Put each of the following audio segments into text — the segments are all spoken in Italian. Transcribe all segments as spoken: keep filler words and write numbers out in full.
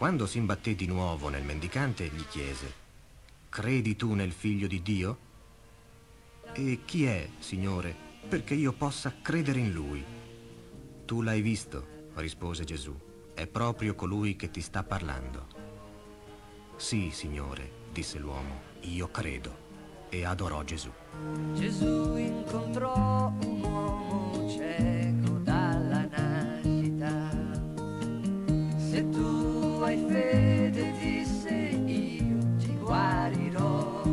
Quando s'imbatté di nuovo nel mendicante, gli chiese: credi tu nel Figlio di Dio? E chi è, Signore, perché io possa credere in Lui? Tu l'hai visto, rispose Gesù. È proprio colui che ti sta parlando. Sì, Signore, disse l'uomo, io credo. E adorò Gesù. Gesù incontrò un uomo cieco dalla nascita. Se tu hai fede, disse, io ti guarirò.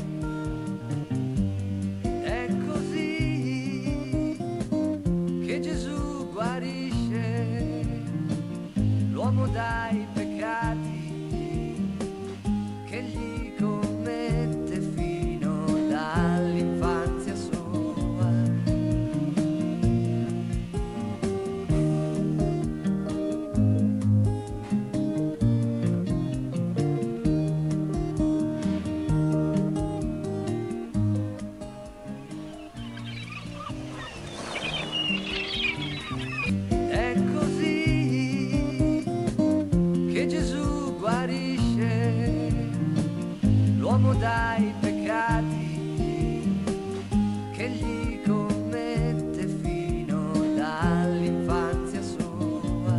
È così che Gesù guarisce l'uomo dai peccati che gli commette fino dall'infanzia sua. È così che Gesù guarisce l'uomo dai peccati che gli commette fino dall'infanzia sua.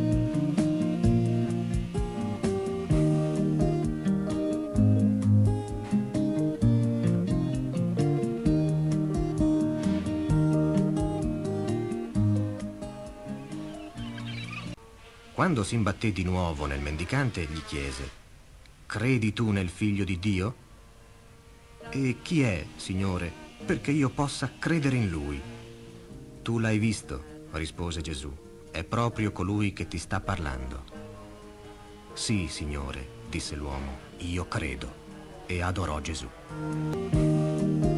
Quando s'imbatté di nuovo nel mendicante, gli chiese: credi tu nel Figlio di Dio? E chi è, Signore, perché io possa credere in Lui? Tu l'hai visto, rispose Gesù. È proprio colui che ti sta parlando. Sì, Signore, disse l'uomo, io credo. E adorò Gesù.